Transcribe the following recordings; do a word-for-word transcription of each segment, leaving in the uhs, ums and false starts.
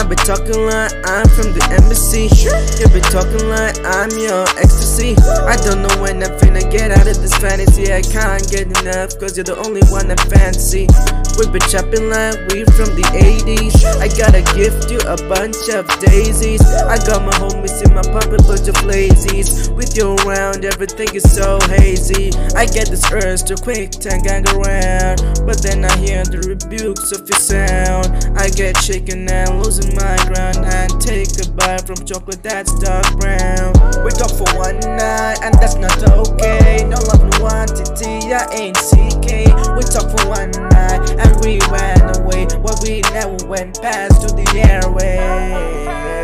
be talking like I'm from the embassy. You be talking like I'm your ecstasy. I don't know when I'm finna get out of this fantasy. I can't get enough cause you're the only one I fancy. We be chopping like we from the eighties. I gotta gift you a bunch of daisies. I got my homies in my pocket, bunch of lazies. With you around, everything is so hazy. I get this urge to quick time gang around, but then I hear the rebukes of your sound. I get shaken and losing my ground, and take a bite from chocolate that's dark brown. We talk for one night and that's not okay. No love, no quantity, I ain't C K. We talk for one night and we ran away, but we never went past to the airway.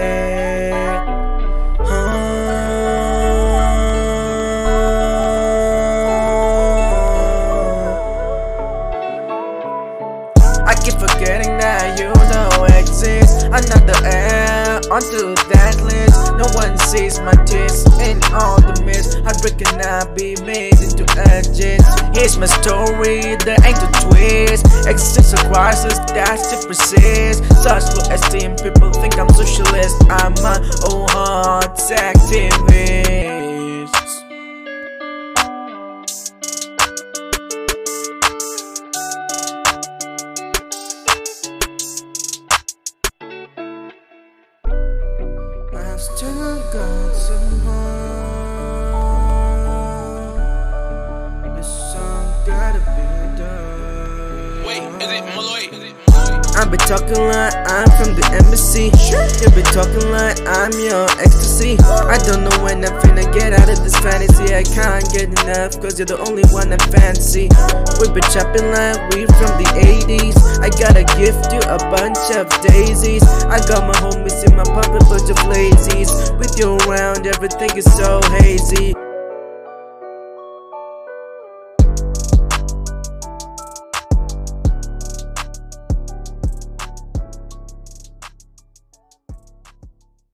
I keep forgetting that you don't exist. Another air onto that list. No one sees my tears in all the mist. Heartbreak cannot be made into edges. Here's my story, there ain't a twist. Existential crisis that's to persist. Such low esteem, people think I'm socialist. I'm my own heart's activist. I've still got some more. This song gotta be done. Wait, is it Malloy? I be talking like I'm from the embassy. You be talking like I'm your ecstasy. I don't know when I'm finna get out of this fantasy. I can't get enough cause you're the only one I fancy. We be chopping like we from the eighties. I gotta gift you a bunch of daisies. I got my homies in my pocket, bunch of lazies. With you around, everything is so hazy.